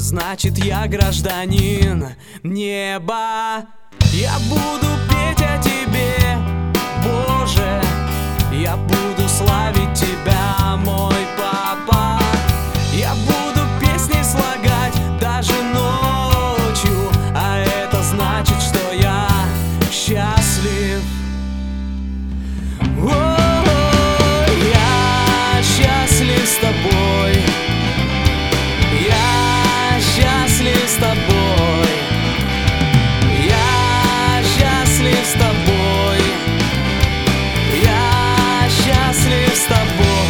значит я гражданин неба. Я буду петь о тебе, Боже, я буду славить тебя, мой папа. Я буду песни слагать даже ночью, а это значит, что я счастлив. Я счастлив с тобой. Я счастлив с тобой. Я счастлив с тобой. Я счастлив с тобой.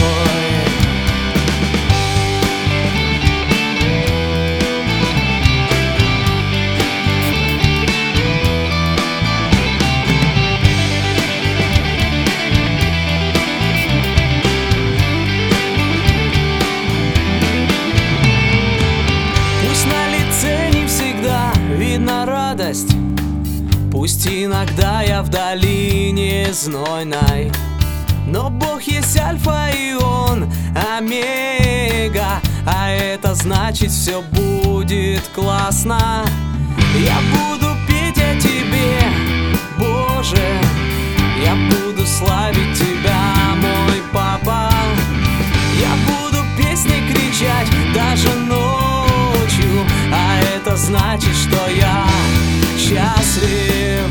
Видна радость, пусть иногда я в долине знойной, но Бог есть альфа и Он омега, а это значит, все будет классно. Я буду петь о тебе, Боже, я буду славить тебя, мой папа. Я буду песни кричать даже ночью, а это значит, что я счастлив.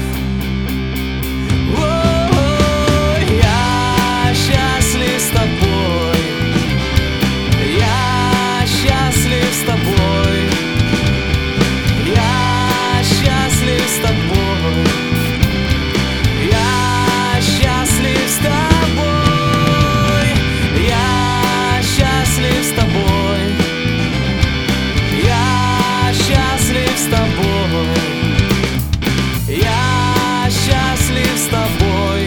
Я счастлив с тобой. Я счастлив с тобой. Я счастлив с тобой. Я счастлив с тобой. Я счастлив с тобой. Я счастлив с тобой. Я счастлив с тобой.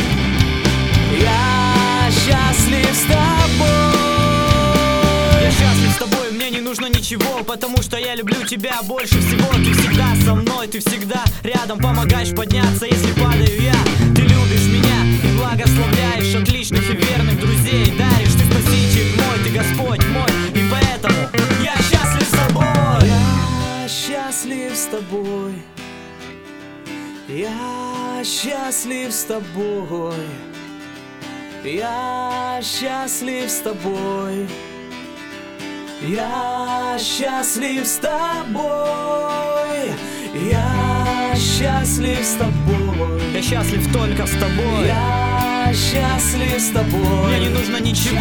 Я счастлив с тобой. Я счастлив с тобой, мне не нужно ничего, потому что я люблю тебя больше всего. Ты всегда со мной, ты всегда рядом, помогаешь подняться, если падаю я. Ты любишь меня и благословляешь отличных и верных друзей. Даришь, ты спаситель мой, ты Господь мой, и поэтому я счастлив с тобой. Я счастлив с тобой. Я счастлив с тобой. Я счастлив с тобой. Я счастлив с тобой. Я счастлив с тобой. Я счастлив только с тобой. Я счастлив с тобой. Мне не нужно ничего.